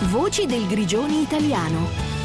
Voci del Grigioni italiano.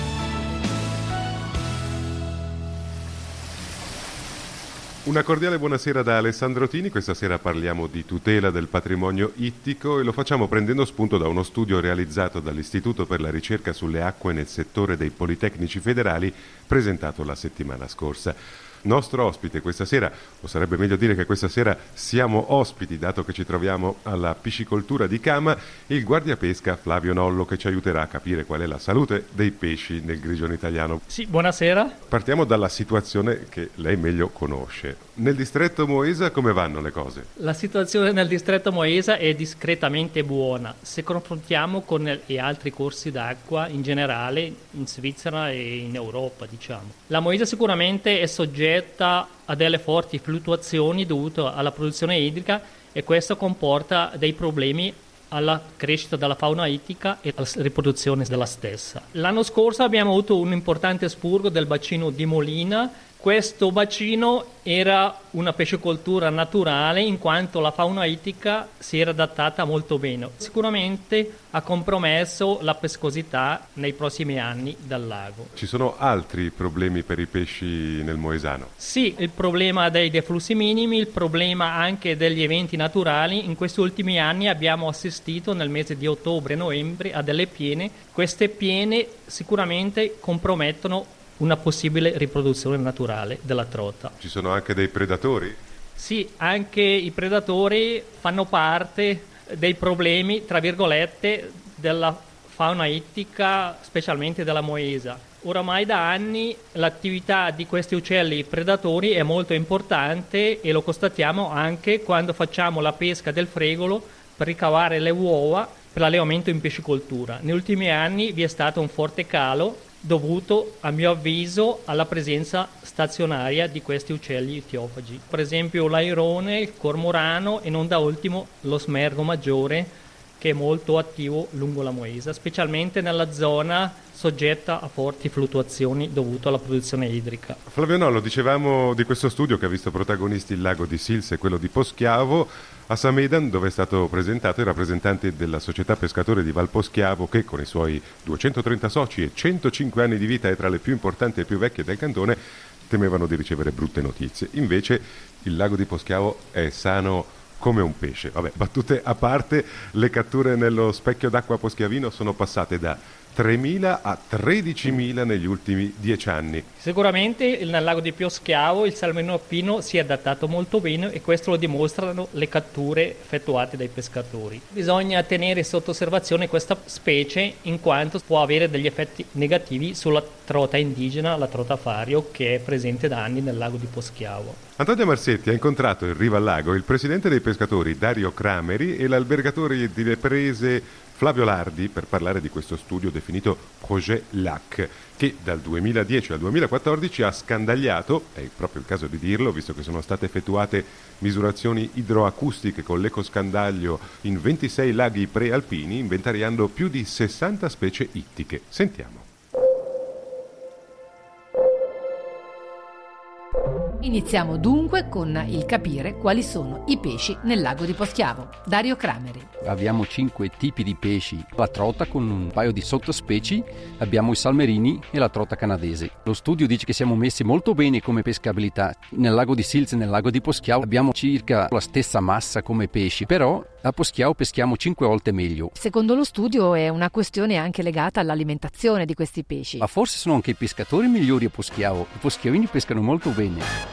Una cordiale buonasera da Alessandro Tini. Questa sera parliamo di tutela del patrimonio ittico e lo facciamo prendendo spunto da uno studio realizzato dall'Istituto per la ricerca sulle acque nel settore dei Politecnici Federali, presentato la settimana scorsa. Nostro ospite questa sera, o sarebbe meglio dire che questa sera siamo ospiti, dato che ci troviamo alla piscicoltura di Cama, il guardiapesca Flavio Nollo, che ci aiuterà a capire qual è la salute dei pesci nel Grigione italiano. Sì, buonasera. Partiamo dalla situazione che lei meglio conosce. Nel distretto Moesa come vanno le cose? La situazione nel distretto Moesa è discretamente buona. Se confrontiamo con gli altri corsi d'acqua in generale, in Svizzera e in Europa, diciamo. La Moesa sicuramente è soggetta a delle forti fluttuazioni dovute alla produzione idrica e questo comporta dei problemi alla crescita della fauna ittica e alla riproduzione della stessa. L'anno scorso abbiamo avuto un importante spurgo del bacino di Molina. Questo bacino era una pescicoltura naturale in quanto la fauna ittica si era adattata molto bene. Sicuramente ha compromesso la pescosità nei prossimi anni del lago. Ci sono altri problemi per i pesci nel Moesano? Sì, il problema dei deflussi minimi, il problema anche degli eventi naturali. In questi ultimi anni abbiamo assistito nel mese di ottobre e novembre a delle piene. Queste piene sicuramente compromettono una possibile riproduzione naturale della trota. Ci sono anche dei predatori? Sì, anche i predatori fanno parte dei problemi, tra virgolette, della fauna ittica, specialmente della Moesa. Oramai da anni l'attività di questi uccelli predatori è molto importante e lo constatiamo anche quando facciamo la pesca del fregolo per ricavare le uova per l'allevamento in pescicoltura. Negli ultimi anni vi è stato un forte calo dovuto, a mio avviso, alla presenza stazionaria di questi uccelli itiofagi. Per esempio l'airone, il cormorano e non da ultimo lo smergo maggiore, che è molto attivo lungo la Moesa, specialmente nella zona soggetta a forti fluttuazioni dovute alla produzione idrica. Flavio Nollo, dicevamo di questo studio che ha visto protagonisti il lago di Sils e quello di Poschiavo. A Samedan, dove è stato presentato, i rappresentanti della società pescatori di Val Poschiavo, che con i suoi 230 soci e 105 anni di vita è tra le più importanti e più vecchie del cantone, temevano di ricevere brutte notizie. Invece il lago di Poschiavo è sano come un pesce. Vabbè, battute a parte, le catture nello specchio d'acqua poschiavino sono passate da 3.000 a 13.000 negli ultimi 10 anni. Sicuramente nel lago di Poschiavo il salmone alpino si è adattato molto bene e questo lo dimostrano le catture effettuate dai pescatori. Bisogna tenere sotto osservazione questa specie in quanto può avere degli effetti negativi sulla trota indigena, la trota fario, che è presente da anni nel lago di Poschiavo. Antonio Marsetti ha incontrato in riva al lago il presidente dei pescatori Dario Crameri e l'albergatore di Le Prese Flavio Lardi per parlare di questo studio definito Projet Lac, che dal 2010 al 2014 ha scandagliato, è proprio il caso di dirlo, visto che sono state effettuate misurazioni idroacustiche con l'ecoscandaglio in 26 laghi prealpini, inventariando più di 60 specie ittiche. Sentiamo. Iniziamo dunque con il capire quali sono i pesci nel lago di Poschiavo. Dario Crameri. Abbiamo 5 tipi di pesci. La trota con un paio di sottospecie, abbiamo i salmerini e la trota canadese. Lo studio dice che siamo messi molto bene come pescabilità. Nel lago di Sils e nel lago di Poschiavo abbiamo circa la stessa massa come pesci, però a Poschiavo peschiamo 5 volte meglio. Secondo lo studio è una questione anche legata all'alimentazione di questi pesci. Ma forse sono anche i pescatori migliori a Poschiavo. I poschiavini pescano molto bene.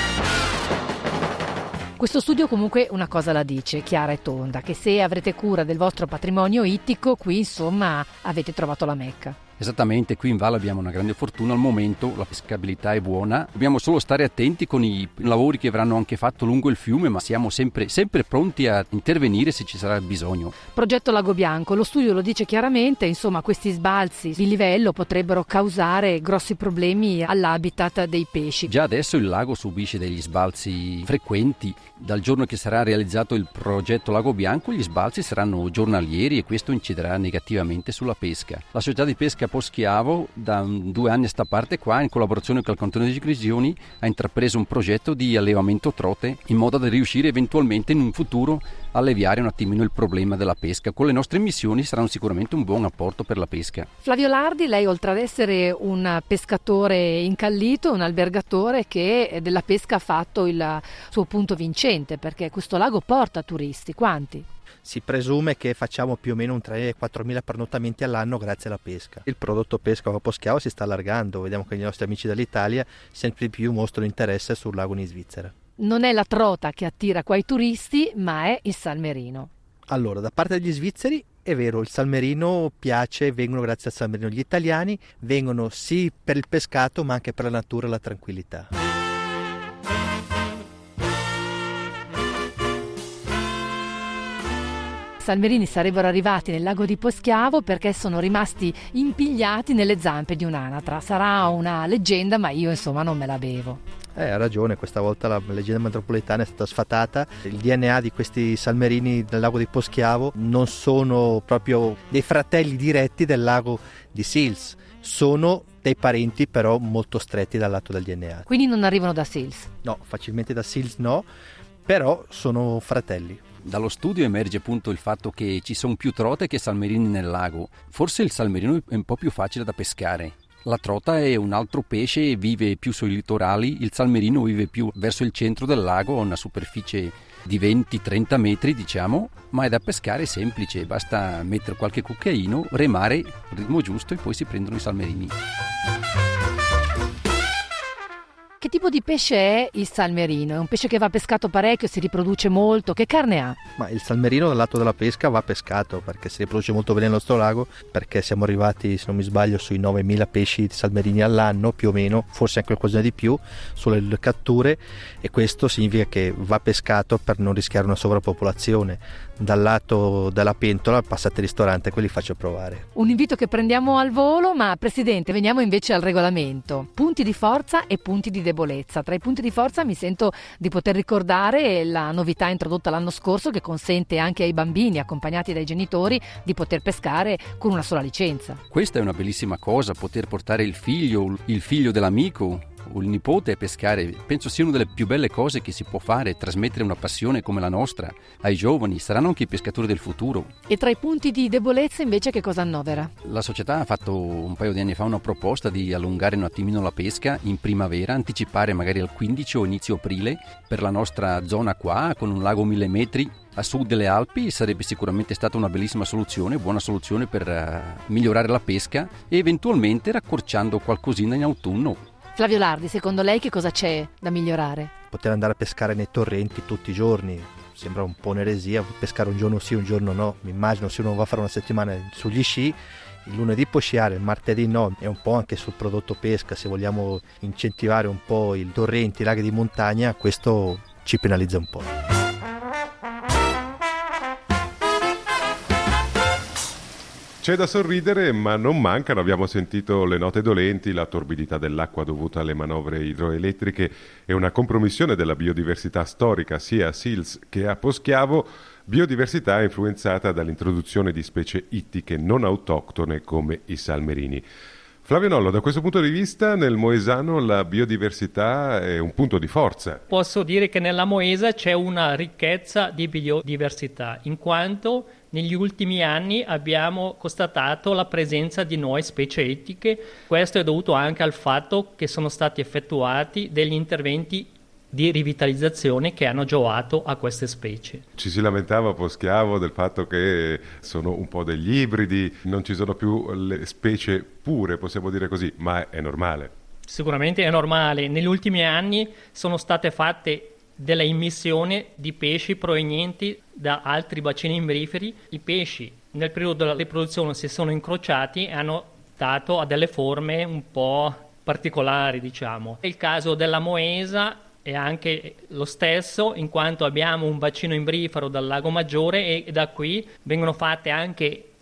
Questo studio comunque una cosa la dice, chiara e tonda, che se avrete cura del vostro patrimonio ittico, qui insomma avete trovato la Mecca. Esattamente, qui in valle abbiamo una grande fortuna al momento, la pescabilità è buona, dobbiamo solo stare attenti con i lavori che verranno anche fatto lungo il fiume, ma siamo sempre pronti a intervenire se ci sarà bisogno. Progetto Lago Bianco, lo studio lo dice chiaramente, insomma questi sbalzi di livello potrebbero causare grossi problemi all'habitat dei pesci. Già adesso il lago subisce degli sbalzi frequenti, dal giorno che sarà realizzato il progetto Lago Bianco gli sbalzi saranno giornalieri e questo inciderà negativamente sulla pesca. La società di pesca Poschiavo da 2 anni a sta parte qua, in collaborazione con il cantone di Grigioni, ha intrapreso un progetto di allevamento trote in modo da riuscire eventualmente in un futuro alleviare un attimino il problema della pesca. Con le nostre emissioni saranno sicuramente un buon apporto per la pesca. Flavio Lardi, lei oltre ad essere un pescatore incallito, un albergatore che della pesca ha fatto il suo punto vincente, perché questo lago porta turisti. Quanti? Si presume che facciamo più o meno un 3.000-4.000 pernottamenti all'anno grazie alla pesca. Il prodotto pesca Valposchiavo si sta allargando, vediamo che i nostri amici dall'Italia sempre più mostrano interesse sul lago in Svizzera. Non è la trota che attira qua i turisti, ma è il salmerino. Allora, da parte degli svizzeri è vero, il salmerino piace, vengono grazie al salmerino. Gli italiani vengono sì per il pescato ma anche per la natura e la tranquillità. Salmerini sarebbero arrivati nel lago di Poschiavo perché sono rimasti impigliati nelle zampe di un'anatra. Sarà una leggenda, ma io insomma non me la bevo. Ha ragione, questa volta la leggenda metropolitana è stata sfatata. Il DNA di questi salmerini del lago di Poschiavo non sono proprio dei fratelli diretti del lago di Sils, sono dei parenti però molto stretti dal lato del DNA. Quindi non arrivano da Sils? No, facilmente da Sils no, però sono fratelli. Dallo studio emerge appunto il fatto che ci sono più trote che salmerini nel lago. Forse il salmerino è un po' più facile da pescare. La trota è un altro pesce e vive più sui litorali, il salmerino vive più verso il centro del lago, a una superficie di 20-30 metri diciamo, ma è da pescare semplice, basta mettere qualche cucchiaino, remare il ritmo giusto e poi si prendono i salmerini. Che tipo di pesce è il salmerino? È un pesce che va pescato parecchio, si riproduce molto, che carne ha? Ma il salmerino dal lato della pesca va pescato perché si riproduce molto bene nel nostro lago, perché siamo arrivati, se non mi sbaglio, sui 9.000 pesci di salmerini all'anno più o meno, forse anche qualcosa di più sulle catture, e questo significa che va pescato per non rischiare una sovrappopolazione. Dal lato della pentola passate al ristorante, quelli faccio provare. Un invito che prendiamo al volo, ma Presidente, veniamo invece al regolamento. Punti di forza e punti di debolezza. Tra i punti di forza mi sento di poter ricordare la novità introdotta l'anno scorso che consente anche ai bambini accompagnati dai genitori di poter pescare con una sola licenza. Questa è una bellissima cosa, poter portare il figlio dell'amico o il nipote a pescare. Penso sia una delle più belle cose che si può fare, trasmettere una passione come la nostra ai giovani, saranno anche i pescatori del futuro. E tra i punti di debolezza invece che cosa annovera? La società ha fatto un paio di anni fa una proposta di allungare un attimino la pesca in primavera, anticipare magari al 15 o inizio aprile per la nostra zona qua, con un lago 1000 metri a sud delle Alpi. Sarebbe sicuramente stata una bellissima soluzione, buona soluzione per migliorare la pesca e eventualmente raccorciando qualcosina in autunno. Flavio Lardi, secondo lei che cosa c'è da migliorare? Poter andare a pescare nei torrenti tutti i giorni sembra un po' un'eresia, pescare un giorno sì, un giorno no. Mi immagino se uno va a fare una settimana sugli sci, il lunedì può sciare, il martedì no, e un po' anche sul prodotto pesca. Se vogliamo incentivare un po' i torrenti, i laghi di montagna, questo ci penalizza un po'. C'è da sorridere, ma non mancano, abbiamo sentito le note dolenti, la torbidità dell'acqua dovuta alle manovre idroelettriche e una compromissione della biodiversità storica sia a Sils che a Poschiavo, biodiversità influenzata dall'introduzione di specie ittiche non autoctone come i salmerini. Flavio Nollo, da questo punto di vista nel Moesano la biodiversità è un punto di forza. Posso dire che nella Moesa c'è una ricchezza di biodiversità, in quanto negli ultimi anni abbiamo constatato la presenza di nuove specie ittiche. Questo è dovuto anche al fatto che sono stati effettuati degli interventi di rivitalizzazione che hanno giovato a queste specie. Ci si lamentava a Poschiavo del fatto che sono un po' degli ibridi, non ci sono più le specie pure, possiamo dire così, ma è normale. Sicuramente è normale. Negli ultimi anni sono state fatte delle immissioni di pesci provenienti da altri bacini imbriferi. I pesci nel periodo della riproduzione si sono incrociati e hanno dato a delle forme un po' particolari, diciamo. Il caso della Moesa è anche lo stesso, in quanto abbiamo un bacino imbrifero dal Lago Maggiore e da qui vengono fatte anche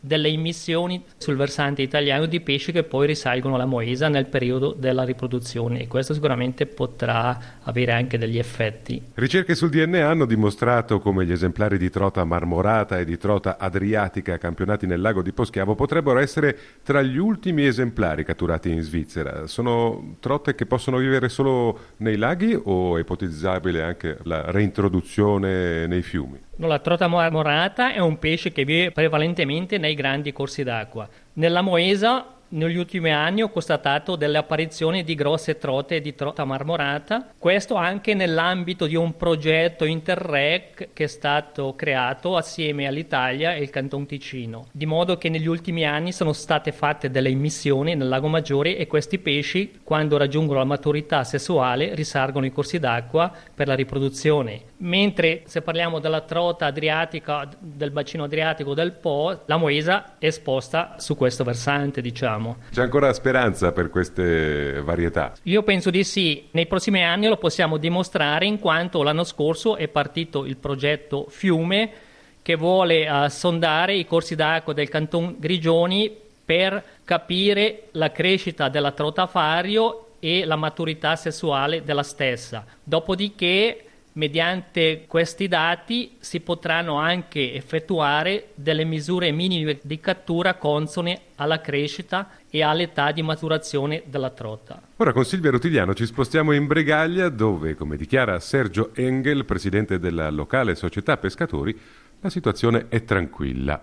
delle immissioni sul versante italiano di pesci che poi risalgono alla Moesa nel periodo della riproduzione, e questo sicuramente potrà avere anche degli effetti. Ricerche sul DNA hanno dimostrato come gli esemplari di trota marmorata e di trota adriatica campionati nel lago di Poschiavo potrebbero essere tra gli ultimi esemplari catturati in Svizzera. Sono trote che possono vivere solo nei laghi o è ipotizzabile anche la reintroduzione nei fiumi? No, la trota marmorata è un pesce che vive prevalentemente nei grandi corsi d'acqua. Nella Moesa negli ultimi anni ho constatato delle apparizioni di grosse trote di trota marmorata, questo anche nell'ambito di un progetto Interreg che è stato creato assieme all'Italia e il Canton Ticino, di modo che negli ultimi anni sono state fatte delle immissioni nel Lago Maggiore e questi pesci, quando raggiungono la maturità sessuale, risalgono i corsi d'acqua per la riproduzione. Mentre se parliamo della trota adriatica, del bacino adriatico del Po, la Moesa è esposta su questo versante, diciamo. C'è ancora speranza per queste varietà? Io penso di sì. Nei prossimi anni lo possiamo dimostrare, in quanto l'anno scorso è partito il progetto Fiume che vuole sondare i corsi d'acqua del Canton Grigioni per capire la crescita della trota fario e la maturità sessuale della stessa. Dopodiché, mediante questi dati si potranno anche effettuare delle misure minime di cattura consone alla crescita e all'età di maturazione della trota. Ora con Silvia Rutigliano ci spostiamo in Bregaglia dove, come dichiara Sergio Engel, presidente della locale società pescatori, la situazione è tranquilla.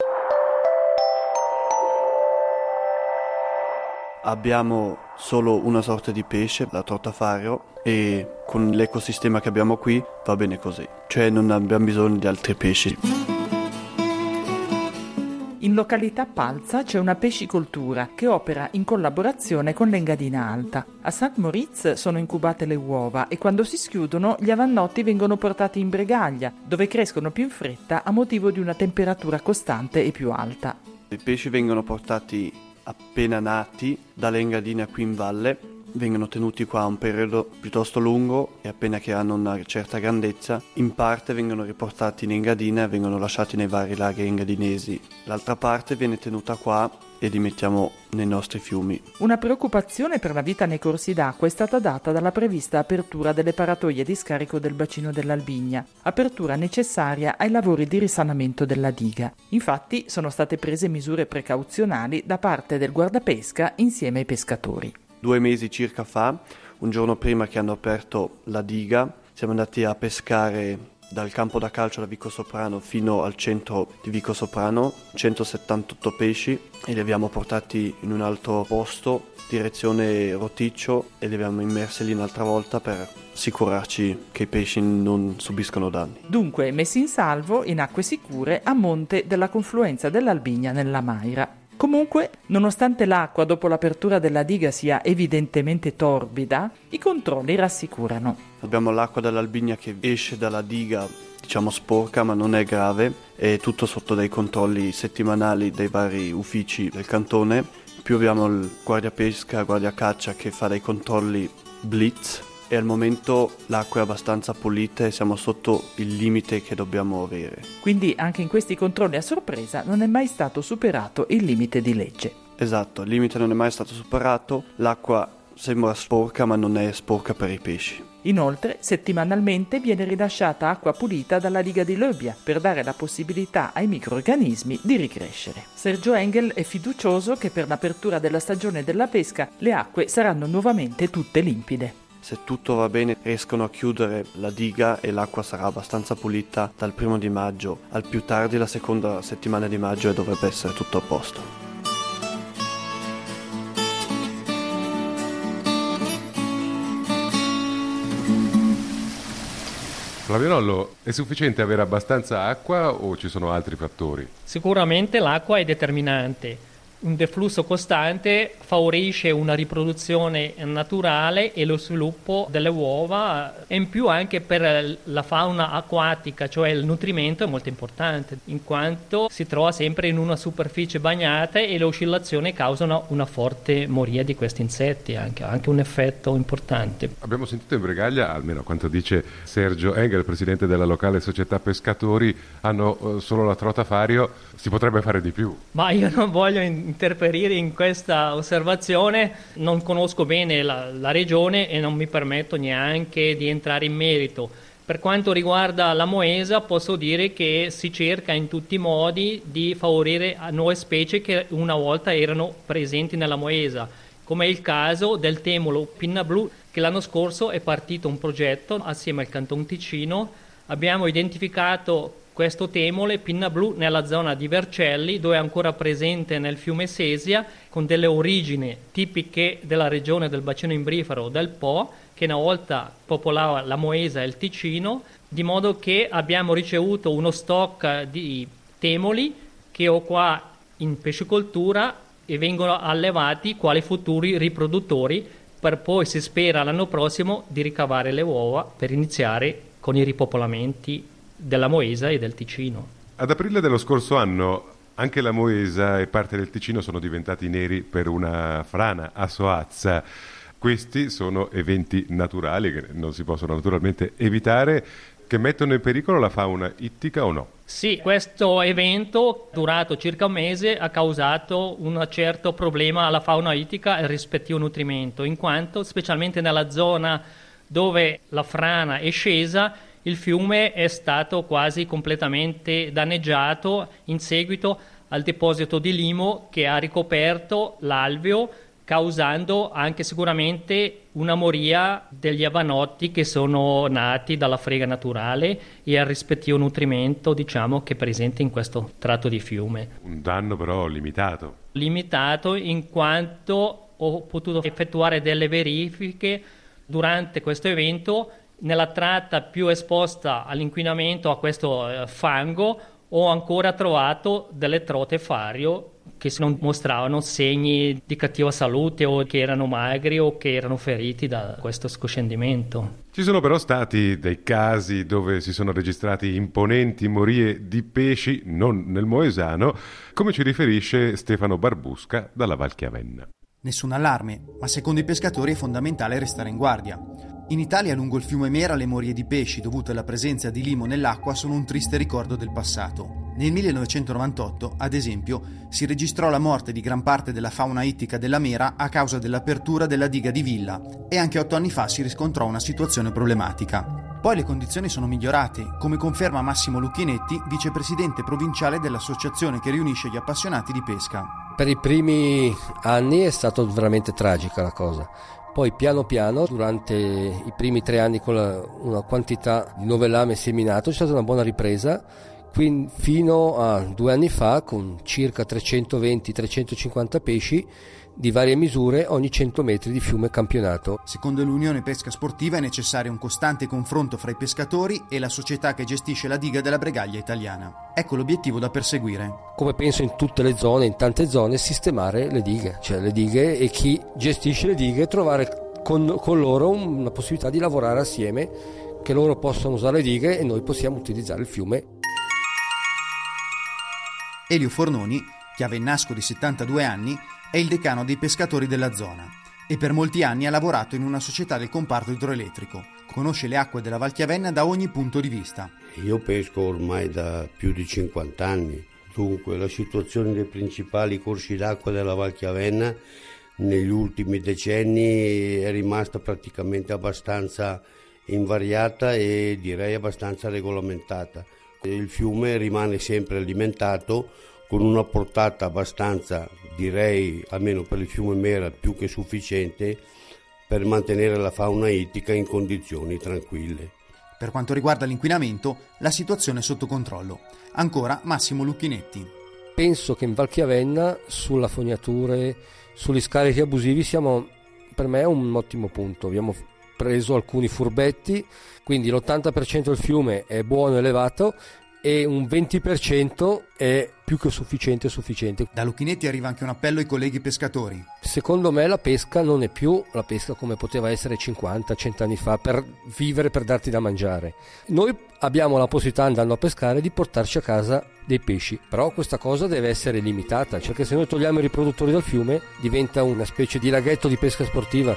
Abbiamo solo una sorta di pesce, la trota fario, e con l'ecosistema che abbiamo qui va bene così, cioè non abbiamo bisogno di altri pesci. In località Palza c'è una pescicoltura che opera in collaborazione con l'Engadina Alta. A St. Moritz sono incubate le uova e quando si schiudono gli avannotti vengono portati in Bregaglia, dove crescono più in fretta a motivo di una temperatura costante e più alta. I pesci vengono portati appena nati dalle Engadine qui in valle, vengono tenuti qua un periodo piuttosto lungo e appena che hanno una certa grandezza in parte vengono riportati in Engadina e vengono lasciati nei vari laghi engadinesi. L'altra parte viene tenuta qua e li mettiamo nei nostri fiumi. Una preoccupazione per la vita nei corsi d'acqua è stata data dalla prevista apertura delle paratoie di scarico del bacino dell'Albigna, apertura necessaria ai lavori di risanamento della diga. Infatti sono state prese misure precauzionali da parte del guardapesca insieme ai pescatori. 2 mesi circa fa, un giorno prima che hanno aperto la diga, siamo andati a pescare dal campo da calcio da Vico Soprano fino al centro di Vico Soprano, 178 pesci, e li abbiamo portati in un altro posto, direzione Roticcio, e li abbiamo immersi lì un'altra volta per assicurarci che i pesci non subiscono danni. Dunque messi in salvo in acque sicure a monte della confluenza dell'Albigna nella Maira. Comunque, nonostante l'acqua dopo l'apertura della diga sia evidentemente torbida, i controlli rassicurano. Abbiamo l'acqua dell'Albigna che esce dalla diga, diciamo sporca, ma non è grave, è tutto sotto dei controlli settimanali dei vari uffici del cantone. In più abbiamo il guardia pesca, guardia caccia che fa dei controlli blitz, e al momento l'acqua è abbastanza pulita e siamo sotto il limite che dobbiamo avere. Quindi anche in questi controlli a sorpresa non è mai stato superato il limite di legge. Esatto, il limite non è mai stato superato, l'acqua sembra sporca ma non è sporca per i pesci. Inoltre, settimanalmente viene rilasciata acqua pulita dalla diga di Löbbia per dare la possibilità ai microrganismi di ricrescere. Sergio Engel è fiducioso che per l'apertura della stagione della pesca le acque saranno nuovamente tutte limpide. Se tutto va bene riescono a chiudere la diga e l'acqua sarà abbastanza pulita dal 1 di maggio al più tardi la seconda settimana di maggio e dovrebbe essere tutto a posto. Flaviolollo, è sufficiente avere abbastanza acqua o ci sono altri fattori? Sicuramente l'acqua è determinante. Un deflusso costante favorisce una riproduzione naturale e lo sviluppo delle uova, e in più anche per la fauna acquatica, cioè il nutrimento è molto importante, in quanto si trova sempre in una superficie bagnata e le oscillazioni causano una forte moria di questi insetti, anche un effetto importante. Abbiamo sentito in Bregaglia, almeno quanto dice Sergio Engel, presidente della locale società pescatori, hanno solo la trota fario, si potrebbe fare di più. Ma io non voglio interferire in questa osservazione, non conosco bene la regione e non mi permetto neanche di entrare in merito. Per quanto riguarda la moesa, posso dire che si cerca in tutti i modi di favorire nuove specie che una volta erano presenti nella moesa, come è il caso del temolo pinna blu, che l'anno scorso è partito un progetto assieme al Canton Ticino. Abbiamo identificato questo temole pinna blu nella zona di Vercelli, dove è ancora presente nel fiume Sesia, con delle origini tipiche della regione del bacino imbrifero del Po, che una volta popolava la Moesa e il Ticino, di modo che abbiamo ricevuto uno stock di temoli che ho qua in pescicoltura e vengono allevati quali futuri riproduttori, per poi, si spera, l'anno prossimo di ricavare le uova per iniziare con i ripopolamenti della Moesa e del Ticino. Ad aprile dello scorso anno anche la Moesa e parte del Ticino sono diventati neri per una frana a Soazza. Questi sono eventi naturali che non si possono naturalmente evitare, che mettono in pericolo la fauna ittica o no? Sì, questo evento, durato circa un mese, ha causato un certo problema alla fauna ittica e al rispettivo nutrimento, in quanto, specialmente nella zona dove la frana è scesa, il fiume è stato quasi completamente danneggiato in seguito al deposito di limo che ha ricoperto l'alveo, causando anche sicuramente una moria degli avanotti che sono nati dalla frega naturale e al rispettivo nutrimento, diciamo, che è presente in questo tratto di fiume. Un danno però limitato. Limitato in quanto ho potuto effettuare delle verifiche durante questo evento. Nella tratta più esposta all'inquinamento, a questo fango, ho ancora trovato delle trote fario che non mostravano segni di cattiva salute o che erano magri o che erano feriti da questo scoscendimento. Ci sono però stati dei casi dove si sono registrati imponenti morie di pesci, non nel Moesano, come ci riferisce Stefano Barbusca dalla Val Chiavenna. Nessun allarme, ma secondo i pescatori è fondamentale restare in guardia. In Italia, lungo il fiume Mera, le morie di pesci dovute alla presenza di limo nell'acqua sono un triste ricordo del passato. Nel 1998, ad esempio, si registrò la morte di gran parte della fauna ittica della Mera a causa dell'apertura della diga di Villa, e anche 8 anni fa si riscontrò una situazione problematica. Poi le condizioni sono migliorate, come conferma Massimo Lucchinetti, vicepresidente provinciale dell'associazione che riunisce gli appassionati di pesca. Per i primi anni è stata veramente tragica la cosa. Poi piano piano, durante i primi 3 anni, con una quantità di novellame seminato, c'è stata una buona ripresa, quindi fino a 2 anni fa, con circa 320-350 pesci di varie misure ogni 100 metri di fiume campionato. Secondo l'Unione Pesca Sportiva è necessario un costante confronto fra i pescatori e la società che gestisce la diga della Bregaglia italiana. Ecco l'obiettivo da perseguire. Come penso in tutte le zone, in tante zone, sistemare le dighe, cioè le dighe, e chi gestisce le dighe trovare con loro una possibilità di lavorare assieme, che loro possano usare le dighe e noi possiamo utilizzare il fiume. Elio Fornoni, chiavennasco di 72 anni, è il decano dei pescatori della zona e per molti anni ha lavorato in una società del comparto idroelettrico. Conosce le acque della Val Chiavenna da ogni punto di vista. Io pesco ormai da più di 50 anni. Dunque, la situazione dei principali corsi d'acqua della Val Chiavenna negli ultimi decenni è rimasta praticamente abbastanza invariata e direi abbastanza regolamentata. Il fiume rimane sempre alimentato con una portata abbastanza, direi, almeno per il fiume Mera, più che sufficiente per mantenere la fauna ittica in condizioni tranquille. Per quanto riguarda l'inquinamento, la situazione è sotto controllo. Ancora Massimo Lucchinetti. Penso che in Val Chiavenna, sulla fognature, sugli scarichi abusivi, siamo, per me, a un ottimo punto. Abbiamo preso alcuni furbetti, quindi l'80% del fiume è buono e elevato, e un 20% è più che sufficiente. Da Lucchinetti arriva anche un appello ai colleghi pescatori. Secondo me la pesca non è più la pesca come poteva essere 50-100 anni fa, per vivere, per darti da mangiare. Noi abbiamo la possibilità, andando a pescare, di portarci a casa dei pesci, però questa cosa deve essere limitata, perché se noi togliamo i riproduttori dal fiume diventa una specie di laghetto di pesca sportiva.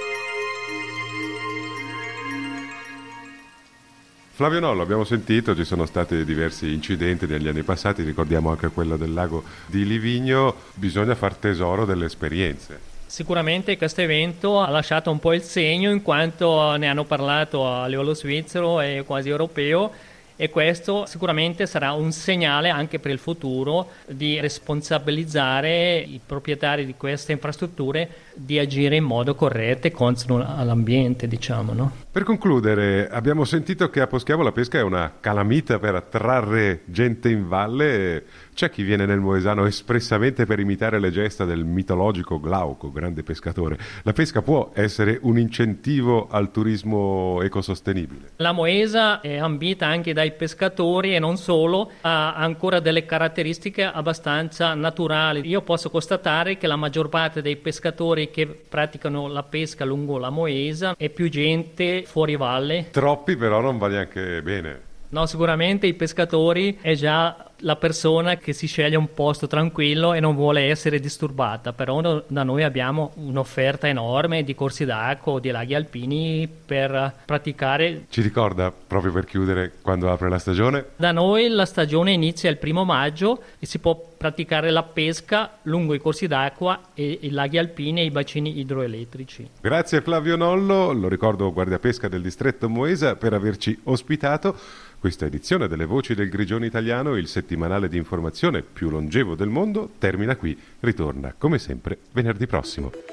Flavio Nollo, abbiamo sentito, ci sono stati diversi incidenti negli anni passati, ricordiamo anche quello del lago di Livigno, bisogna far tesoro delle esperienze. Sicuramente questo evento ha lasciato un po' il segno, in quanto ne hanno parlato a livello svizzero e quasi europeo, e questo sicuramente sarà un segnale anche per il futuro di responsabilizzare i proprietari di queste infrastrutture di agire in modo corretto e consono all'ambiente, diciamo, no? Per concludere, abbiamo sentito che a Poschiavo la pesca è una calamita per attrarre gente in valle. C'è chi viene nel Moesano espressamente per imitare le gesta del mitologico Glauco, grande pescatore. La pesca può essere un incentivo al turismo ecosostenibile? La Moesa è ambita anche dai pescatori e non solo, ha ancora delle caratteristiche abbastanza naturali. Io posso constatare che la maggior parte dei pescatori che praticano la pesca lungo la Moesa è più gente fuori valle. Troppi però non va neanche bene. No, sicuramente i pescatori è già la persona che si sceglie un posto tranquillo e non vuole essere disturbata, però da noi abbiamo un'offerta enorme di corsi d'acqua o di laghi alpini per praticare. Ci ricorda, proprio per chiudere, quando apre la stagione? Da noi la stagione inizia il 1° maggio e si può praticare la pesca lungo i corsi d'acqua e i laghi alpini e i bacini idroelettrici. Grazie Flavio Nollo, lo ricordo guardiapesca del distretto Moesa, per averci ospitato. Questa edizione delle Voci del Grigione Italiano, il settimanale di informazione più longevo del mondo, termina qui. Ritorna, come sempre, venerdì prossimo.